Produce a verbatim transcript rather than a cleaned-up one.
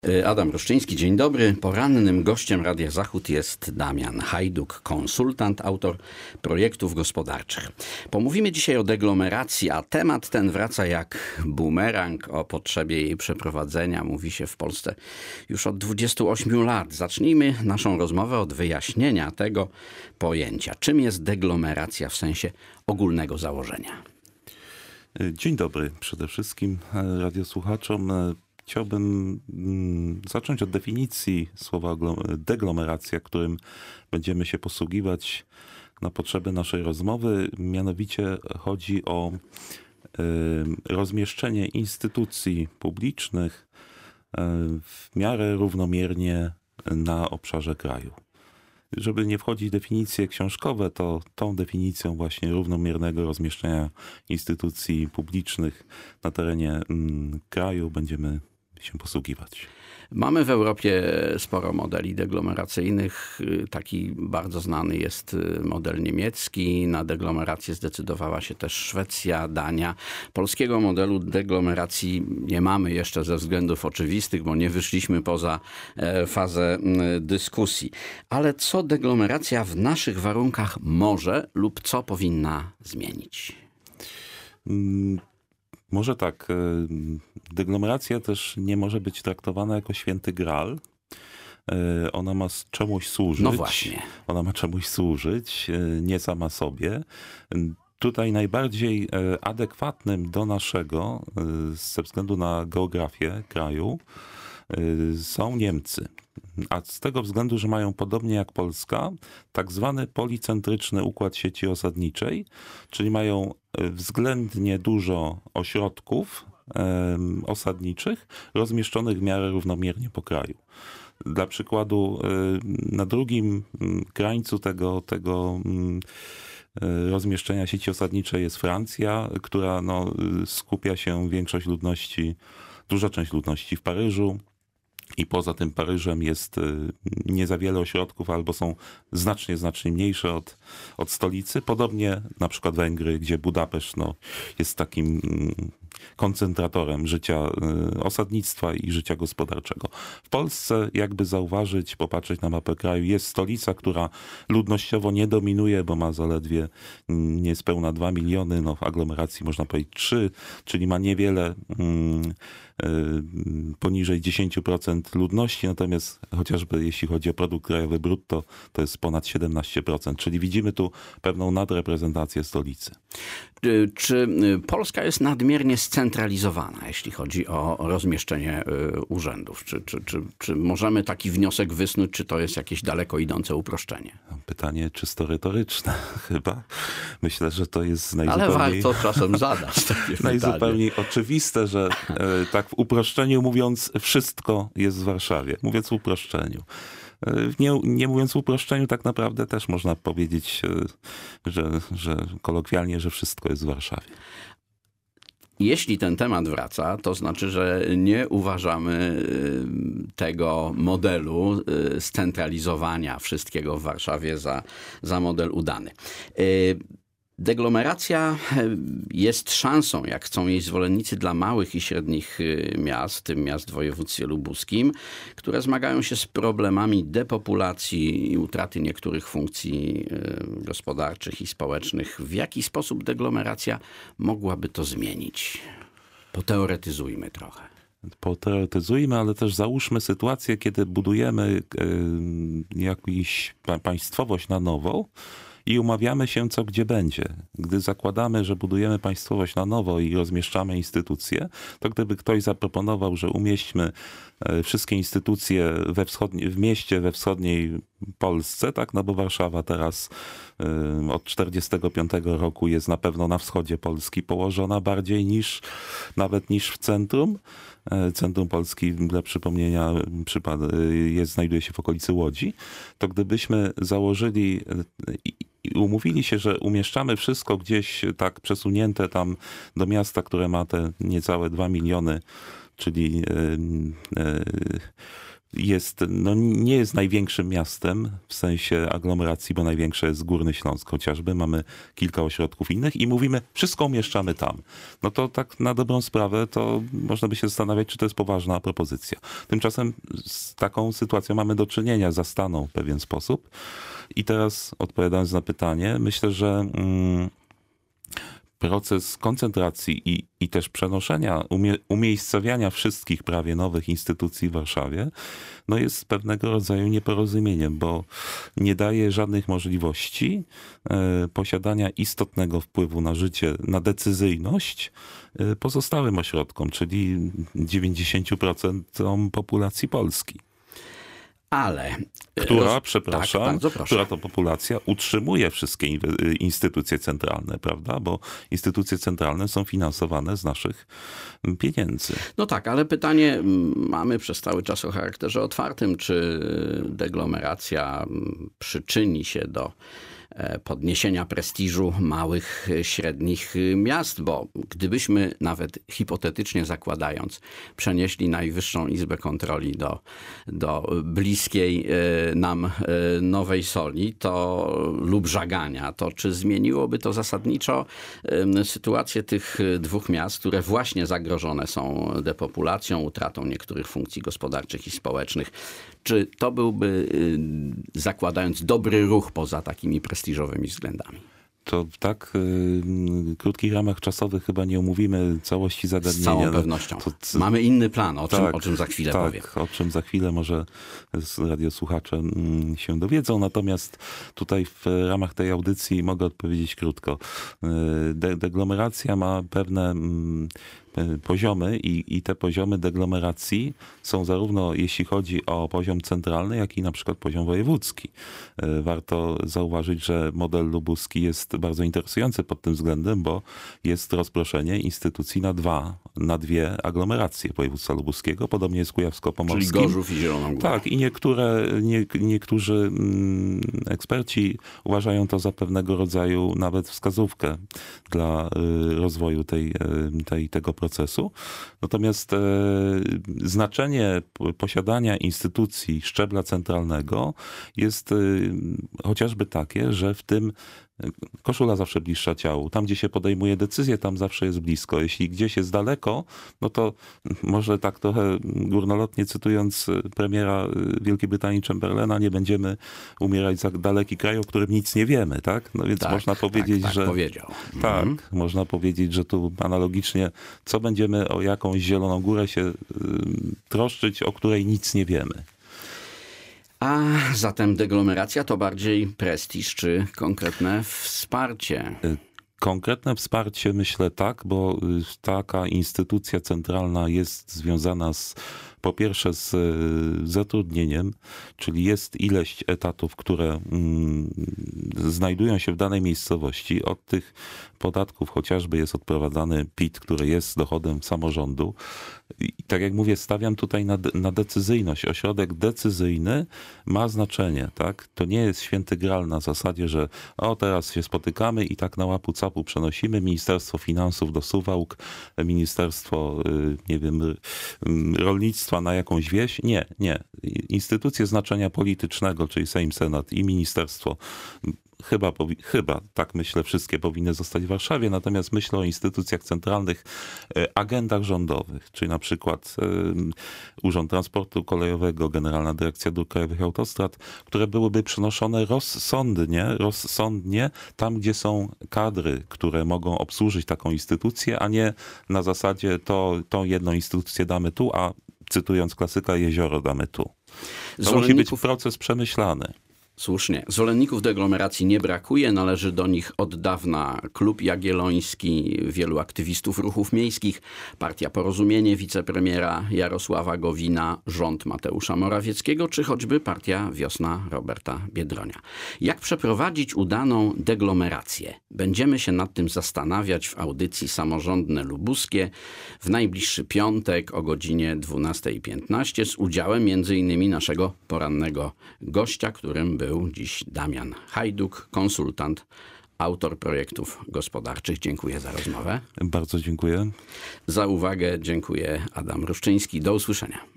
Adam Ruszczyński, dzień dobry. Porannym gościem Radia Zachód jest Damian Hajduk, konsultant, autor projektów gospodarczych. Pomówimy dzisiaj o deglomeracji, a temat ten wraca jak bumerang. O potrzebie jej przeprowadzenia mówi się w Polsce już od dwudziestu ośmiu lat. Zacznijmy naszą rozmowę od wyjaśnienia tego pojęcia. Czym jest deglomeracja w sensie ogólnego założenia? Dzień dobry przede wszystkim radiosłuchaczom. Chciałbym zacząć od definicji słowa deglomeracja, którym będziemy się posługiwać na potrzeby naszej rozmowy. Mianowicie chodzi o rozmieszczenie instytucji publicznych w miarę równomiernie na obszarze kraju. Żeby nie wchodzić w definicje książkowe, to tą definicją właśnie równomiernego rozmieszczenia instytucji publicznych na terenie kraju będziemy się posługiwać. Mamy w Europie sporo modeli deglomeracyjnych. Taki bardzo znany jest model niemiecki. Na deglomerację zdecydowała się też Szwecja, Dania. Polskiego modelu deglomeracji nie mamy jeszcze ze względów oczywistych, bo nie wyszliśmy poza fazę dyskusji. Ale co deglomeracja w naszych warunkach może lub co powinna zmienić? Hmm. Może tak, deglomeracja też nie może być traktowana jako święty gral. Ona ma czemuś służyć. No właśnie. Ona ma czemuś służyć, nie sama sobie. Tutaj najbardziej adekwatnym do naszego, ze względu na geografię kraju, są Niemcy. A z tego względu, że mają podobnie jak Polska, tak zwany policentryczny układ sieci osadniczej, czyli mają względnie dużo ośrodków um, osadniczych rozmieszczonych w miarę równomiernie po kraju. Dla przykładu na drugim krańcu tego, tego rozmieszczenia sieci osadniczej jest Francja, która no, skupia się większość ludności, duża część ludności w Paryżu. I poza tym Paryżem jest nie za wiele ośrodków, albo są znacznie, znacznie mniejsze od, od stolicy. Podobnie na przykład Węgry, gdzie Budapeszt no, jest takim koncentratorem życia osadnictwa i życia gospodarczego. W Polsce, jakby zauważyć, popatrzeć na mapę kraju, jest stolica, która ludnościowo nie dominuje, bo ma zaledwie niespełna dwa miliony, no w aglomeracji można powiedzieć trzy, czyli ma niewiele mm, poniżej dziesięć procent ludności, natomiast chociażby jeśli chodzi o produkt krajowy brutto, to jest ponad siedemnaście procent, czyli widzimy tu pewną nadreprezentację stolicy. Czy Polska jest nadmiernie scentralizowana, jeśli chodzi o rozmieszczenie urzędów? Czy, czy, czy, czy możemy taki wniosek wysnuć, czy to jest jakieś daleko idące uproszczenie? Pytanie czysto retoryczne chyba. Myślę, że to jest najzupełniej... Ale warto czasem zadać takie najzupełniej oczywiste, że tak w uproszczeniu mówiąc, wszystko jest w Warszawie. Mówiąc w uproszczeniu. Nie, nie mówiąc w uproszczeniu, tak naprawdę też można powiedzieć, że, że kolokwialnie, że wszystko jest w Warszawie. Jeśli ten temat wraca, to znaczy, że nie uważamy tego modelu scentralizowania wszystkiego w Warszawie za, za model udany. Deglomeracja jest szansą, jak chcą jej zwolennicy, dla małych i średnich miast, w tym miast w województwie lubuskim, które zmagają się z problemami depopulacji i utraty niektórych funkcji gospodarczych i społecznych. W jaki sposób deglomeracja mogłaby to zmienić? Poteoretyzujmy trochę. Poteoretyzujmy, ale też załóżmy sytuację, kiedy budujemy jakąś państwowość na nowo, i umawiamy się, co gdzie będzie. Gdy zakładamy, że budujemy państwowość na nowo i rozmieszczamy instytucje, to gdyby ktoś zaproponował, że umieśćmy wszystkie instytucje we wschodniej, w mieście we wschodniej Polsce, tak, no bo Warszawa teraz y, od czterdziestego piątego roku jest na pewno na wschodzie Polski położona bardziej niż nawet niż w centrum. Centrum Polski, dla przypomnienia, jest, znajduje się w okolicy Łodzi. To gdybyśmy założyli i umówili się, że umieszczamy wszystko gdzieś tak przesunięte tam do miasta, które ma te niecałe dwa miliony, czyli jest, no nie jest największym miastem w sensie aglomeracji, bo największe jest Górny Śląsk chociażby. Mamy kilka ośrodków innych i mówimy, wszystko umieszczamy tam. No to tak na dobrą sprawę to można by się zastanawiać, czy to jest poważna propozycja. Tymczasem z taką sytuacją mamy do czynienia, zastaną w pewien sposób. I teraz odpowiadając na pytanie, myślę, że mm, proces koncentracji i, i też przenoszenia, umie, umiejscowiania wszystkich prawie nowych instytucji w Warszawie, no jest pewnego rodzaju nieporozumieniem, bo nie daje żadnych możliwości e, posiadania istotnego wpływu na życie, na decyzyjność e, pozostałym ośrodkom, czyli dziewięćdziesiąt procent populacji Polski. Ale... Która, roz... przepraszam, tak, która to populacja utrzymuje wszystkie instytucje centralne, prawda? Bo instytucje centralne są finansowane z naszych pieniędzy. No tak, ale pytanie mamy przez cały czas o charakterze otwartym, czy deglomeracja przyczyni się do podniesienia prestiżu małych, średnich miast, bo gdybyśmy nawet hipotetycznie zakładając przenieśli Najwyższą Izbę Kontroli do, do bliskiej nam Nowej Soli to, lub Żagania, to czy zmieniłoby to zasadniczo sytuację tych dwóch miast, które właśnie zagrożone są depopulacją, utratą niektórych funkcji gospodarczych i społecznych? Czy to byłby, zakładając dobry ruch poza takimi prestiżowymi względami? To w tak y, krótkich ramach czasowych chyba nie omówimy całości zagadnienia. Z całą pewnością. To, to, Mamy inny plan, o, tak, czym, o czym za chwilę tak, powiem. o czym za chwilę może radiosłuchacze mm, się dowiedzą. Natomiast tutaj w ramach tej audycji mogę odpowiedzieć krótko. De, deglomeracja ma pewne mm, poziomy i, i te poziomy deglomeracji są zarówno jeśli chodzi o poziom centralny, jak i na przykład poziom wojewódzki. Warto zauważyć, że model lubuski jest bardzo interesujący pod tym względem, bo jest rozproszenie instytucji na dwa, na dwie aglomeracje województwa lubuskiego. Podobnie jest kujawsko-pomorskim. Czyli Gorzów i Zielona Góra. Tak, i niektóre, nie, niektórzy mm, eksperci uważają to za pewnego rodzaju nawet wskazówkę dla y, rozwoju tej, y, tej, tego procesu. Natomiast e, znaczenie posiadania instytucji szczebla centralnego jest e, chociażby takie, że w tym koszula zawsze bliższa ciału. Tam, gdzie się podejmuje decyzję, tam zawsze jest blisko. Jeśli gdzieś jest daleko, no to może tak trochę górnolotnie cytując premiera Wielkiej Brytanii Chamberlaina, nie będziemy umierać za daleki kraj, o którym nic nie wiemy, tak? No więc tak, można powiedzieć, tak, tak że... powiedział. Tak, mhm. można powiedzieć, że tu analogicznie, co będziemy o jakąś Zieloną Górę się y, troszczyć, o której nic nie wiemy. A zatem deglomeracja to bardziej prestiż czy konkretne wsparcie? Konkretne wsparcie myślę tak, bo taka instytucja centralna jest związana z po pierwsze z zatrudnieniem, czyli jest ileś etatów, które mm, znajdują się w danej miejscowości. Od tych podatków chociażby jest odprowadzany P I T, który jest dochodem samorządu. I tak jak mówię, stawiam tutaj na, de- na decyzyjność. Ośrodek decyzyjny ma znaczenie, tak? To nie jest święty gral na zasadzie, że o teraz się spotykamy i tak na łapu capu przenosimy Ministerstwo Finansów do Suwałk, Ministerstwo, nie wiem, rolnictwa na jakąś wieś. Nie, nie. Instytucje znaczenia politycznego, czyli Sejm, Senat i Ministerstwo, Chyba, powi- chyba, tak myślę, wszystkie powinny zostać w Warszawie, natomiast myślę o instytucjach centralnych, agendach rządowych, czyli na przykład um, Urząd Transportu Kolejowego, Generalna Dyrekcja Dróg Krajowych i Autostrad, które byłyby przenoszone rozsądnie, rozsądnie tam, gdzie są kadry, które mogą obsłużyć taką instytucję, a nie na zasadzie to, tą jedną instytucję damy tu, a cytując klasyka, jezioro damy tu. To Zwolenników... musi być proces przemyślany. Słusznie. Zwolenników deglomeracji nie brakuje. Należy do nich od dawna Klub Jagielloński, wielu aktywistów ruchów miejskich, Partia Porozumienie wicepremiera Jarosława Gowina, rząd Mateusza Morawieckiego, czy choćby Partia Wiosna Roberta Biedronia. Jak przeprowadzić udaną deglomerację? Będziemy się nad tym zastanawiać w audycji Samorządne Lubuskie w najbliższy piątek o godzinie dwunasta piętnaście z udziałem między innymi naszego porannego gościa, którym był dziś Damian Hajduk, konsultant, autor projektów gospodarczych. Dziękuję za rozmowę. Bardzo dziękuję. Za uwagę dziękuję Adam Ruszczyński. Do usłyszenia.